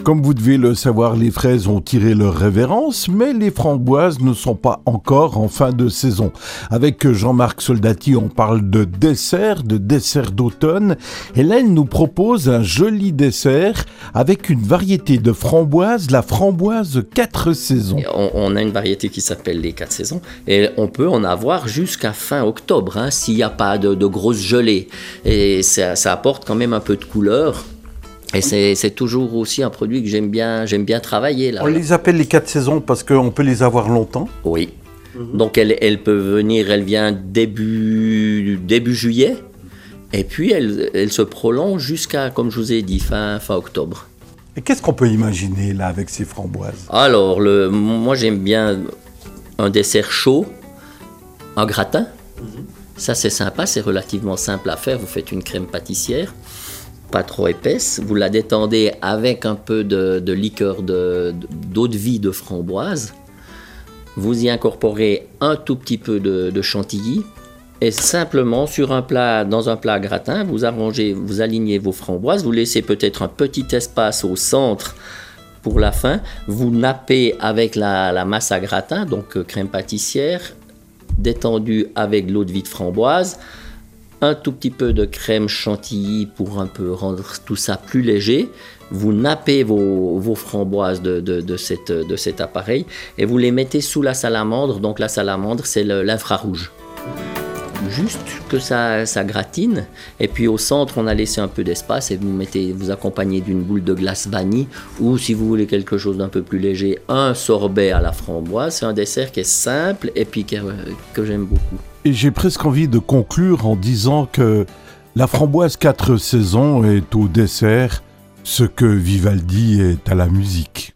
Comme vous devez le savoir, les fraises ont tiré leur révérence, mais les framboises ne sont pas encore en fin de saison. Avec Jean-Marc Soldati, on parle de dessert d'automne. Et là, il nous propose un joli dessert avec une variété de framboises, la framboise 4 saisons. On a une variété qui s'appelle les 4 saisons et on peut en avoir jusqu'à fin octobre, s'il n'y a pas de grosses gelées. Et ça apporte quand même un peu de couleur. Et c'est toujours aussi un produit que j'aime bien travailler. Là. On les appelle les 4 saisons parce qu'on peut les avoir longtemps. Oui. Donc elle peut venir, elle vient début juillet et puis elle se prolonge jusqu'à, comme je vous ai dit, fin octobre. Et qu'est-ce qu'on peut imaginer là avec ces framboises ? Alors, moi j'aime bien un dessert chaud, un gratin. Ça c'est sympa, c'est relativement simple à faire. Vous faites une crème pâtissière, pas trop épaisse. Vous la détendez avec un peu de liqueur d'eau de vie de framboise. Vous y incorporez un tout petit peu de chantilly. Et simplement, dans un plat gratin, vous alignez vos framboises. Vous laissez peut-être un petit espace au centre pour la fin. Vous nappez avec la masse à gratin, donc crème pâtissière, détendue avec l'eau de vie de framboise. Un tout petit peu de crème chantilly pour un peu rendre tout ça plus léger. Vous nappez vos framboises de cet appareil et vous les mettez sous la salamandre. Donc la salamandre, c'est l'infrarouge. Juste que ça gratine. Et puis au centre, on a laissé un peu d'espace et vous accompagnez d'une boule de glace vanille ou si vous voulez quelque chose d'un peu plus léger, un sorbet à la framboise. C'est un dessert qui est simple et puis que j'aime beaucoup. Et j'ai presque envie de conclure en disant que la framboise 4 saisons est au dessert ce que Vivaldi est à la musique.